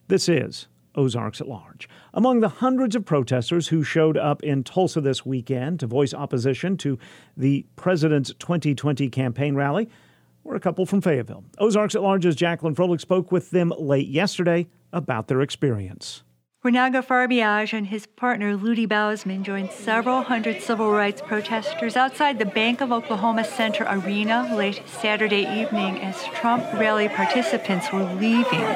This is Ozarks at Large. Among the hundreds of protesters who showed up in Tulsa this weekend to voice opposition to the president's 2020 campaign rally were a couple from Fayetteville. Ozarks at Large's Jacqueline Froelich spoke with them late yesterday about their experience. Renaga Farbiage and his partner Ludi Bousman joined several hundred civil rights protesters outside the Bank of Oklahoma Center Arena late Saturday evening as Trump rally participants were leaving.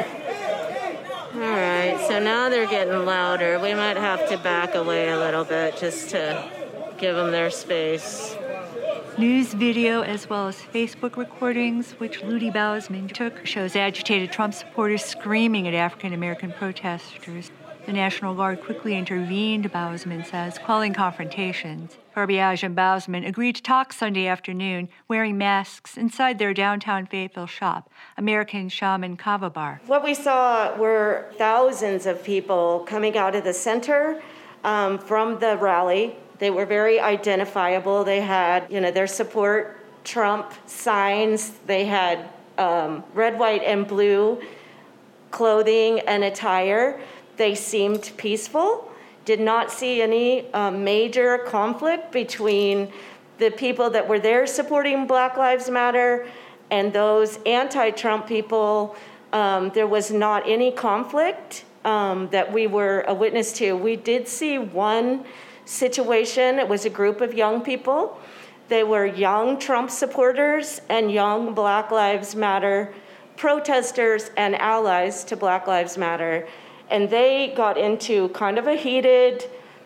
All right, so now they're getting louder. We might have to back away a little bit just to give them their space. News video as well as Facebook recordings, which Ludi Bousman took, shows agitated Trump supporters screaming at African-American protesters. The National Guard quickly intervened, Bousman says, calling confrontations. Farbiage and Bousman agreed to talk Sunday afternoon, wearing masks inside their downtown Fayetteville shop, American Shaman Kava Bar. What we saw were thousands of people coming out of the center from the rally. They were very identifiable. They had, their support Trump signs. They had red, white, and blue clothing and attire. They seemed peaceful. Did not see any major conflict between the people that were there supporting Black Lives Matter and those anti-Trump people. There was not any conflict that we were a witness to. We did see one situation. It was a group of young people. They were young Trump supporters and young Black Lives Matter protesters and allies to Black Lives Matter. And they got into kind of a heated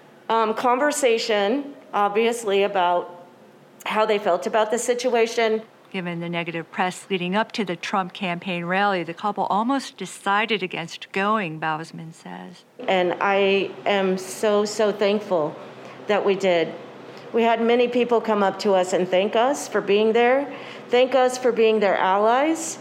conversation, obviously, about how they felt about the situation. Given the negative press leading up to the Trump campaign rally, the couple almost decided against going, Bousman says. And I am so thankful that we did. We had many people come up to us and thank us for being there, thank us for being their allies.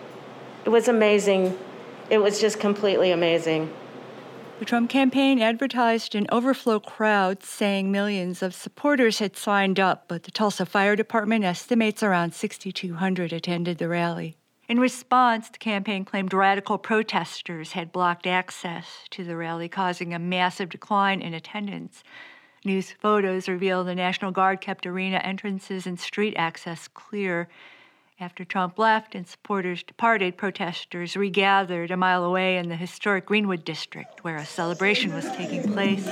It was amazing. It was just completely amazing. The Trump campaign advertised an overflow crowd, saying millions of supporters had signed up, but the Tulsa Fire Department estimates around 6,200 attended the rally. In response, the campaign claimed radical protesters had blocked access to the rally, causing a massive decline in attendance. News photos reveal the National Guard kept arena entrances and street access clear. After Trump left and supporters departed, protesters regathered a mile away in the historic Greenwood district, where a celebration was taking place.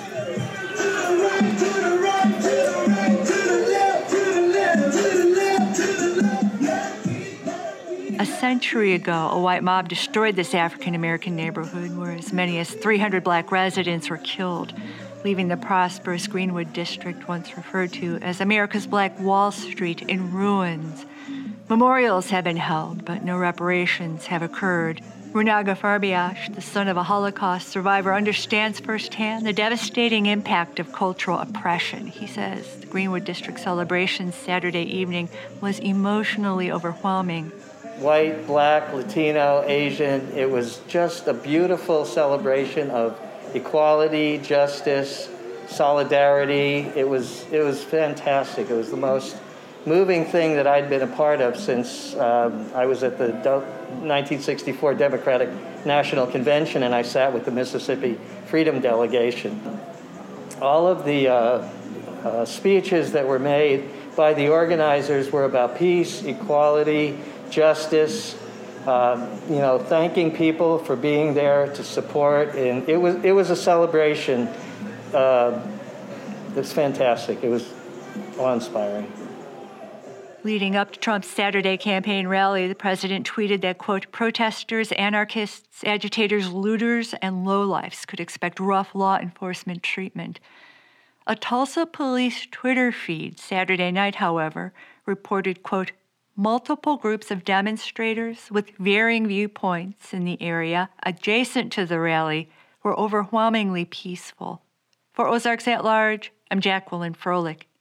A century ago, a white mob destroyed this African-American neighborhood, where as many as 300 black residents were killed, leaving the prosperous Greenwood district, once referred to as America's Black Wall Street, in ruins. Memorials have been held, but no reparations have occurred. Renaga Farbiage, the son of a Holocaust survivor, understands firsthand the devastating impact of cultural oppression. He says the Greenwood District celebration Saturday evening was emotionally overwhelming. White, Black, Latino, Asian, it was just a beautiful celebration of equality, justice, solidarity. It was fantastic. It was the most moving thing that I'd been a part of since I was at the 1964 Democratic National Convention, and I sat with the Mississippi Freedom Delegation. All of the speeches that were made by the organizers were about peace, equality, justice, thanking people for being there to support, and it was a celebration. It's fantastic. It was awe-inspiring. Leading up to Trump's Saturday campaign rally, the president tweeted that, quote, protesters, anarchists, agitators, looters, and lowlifes could expect rough law enforcement treatment. A Tulsa police Twitter feed Saturday night, however, reported, quote, multiple groups of demonstrators with varying viewpoints in the area adjacent to the rally were overwhelmingly peaceful. For Ozarks at Large, I'm Jacqueline Froelich.